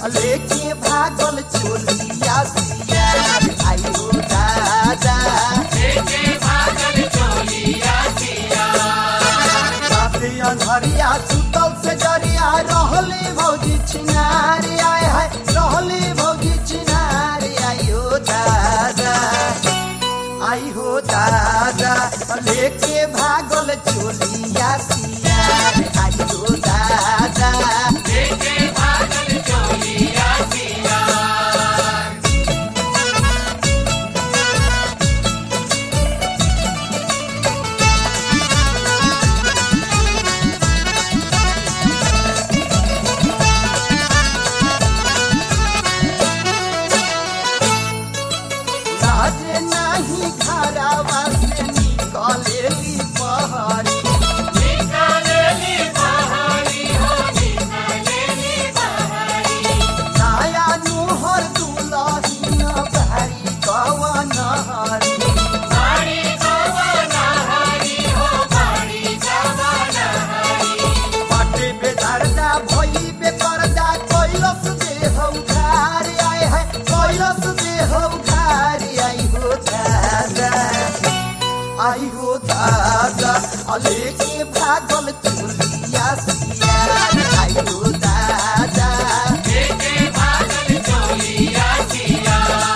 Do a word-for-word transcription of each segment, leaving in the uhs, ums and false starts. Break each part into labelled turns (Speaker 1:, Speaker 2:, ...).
Speaker 1: लेके भागल चोलिया सिया आई हो दादा
Speaker 2: लेके भागल चोलिया सिया
Speaker 1: बापे अंधरिया सुतल से जरिया रहले भौजी छिनारी आए है रहले भौजी छिनारी आई हो दादा आई हो दादा लेके भागल चोलिया सिया आई हो दादा
Speaker 2: लेके भागल चोलिया सिया
Speaker 1: लाजे नाही घरवा से निकलेली पहरी
Speaker 2: निकलेली बहारी हो निकलेली बहारी
Speaker 1: नया नुहर दुलहिन भारी कवन हरी
Speaker 2: बाड़ी जवाना हरी हो बाड़ी जवाना हरी
Speaker 1: बाटे बेदर्दा भई बेपर्दा कैलस देह उघार आए है कैलस देह उघार आई हो दादा आई हो दादा लेके भागल चोलिया सिया आई हो दादा
Speaker 2: लेके भागल चोलिया सिया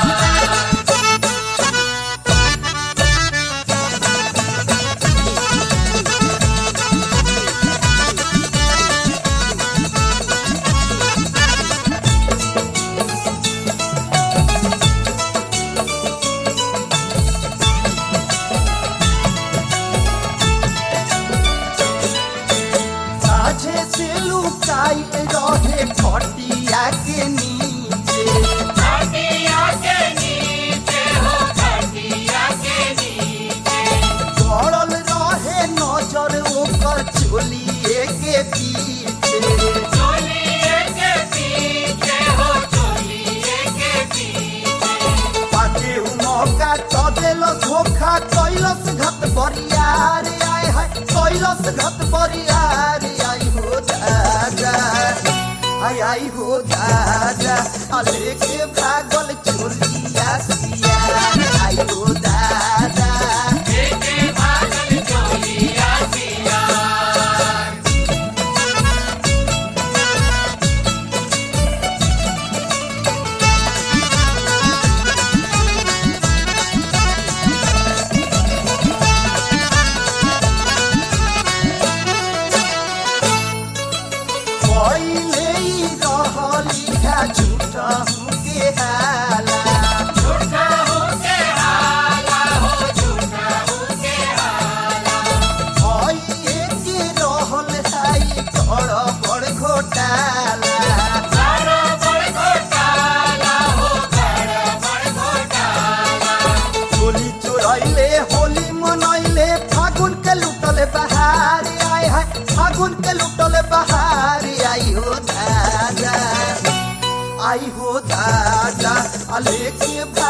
Speaker 1: साझे से लुकाई रहे खटिया के नीचे
Speaker 2: खटिया के नीचे हो खटिया के नीचे
Speaker 1: पड़ल रहे नजर ओकर चोलिए के पीछे
Speaker 2: चोलिए के पीछे हो चोलिए के पीछे
Speaker 1: पाके उ मौका च देलस धोखा कैलस घत बरियार आए है कैलस घत बरियार आई हो दादा आई आई हो दादा लेके भागल चोलिया सिया आई हो दादा
Speaker 2: लेके भागल चोलिया सिया
Speaker 1: पहिले ही रहली है झूठा हूँ के हाला
Speaker 2: झूठा हो के हाला हो झूठा हो के हाला
Speaker 1: भइए के रहल है बड़ बड़ घोटाला
Speaker 2: बड़ा बड़ घोटाला हो बड़ा बड़ घोटाला
Speaker 1: चोली चोरैले होली मनैले फागुन के लुटल बहार आए है फागुन के लुटल बहार आई हो दादा आई हो दादा लेके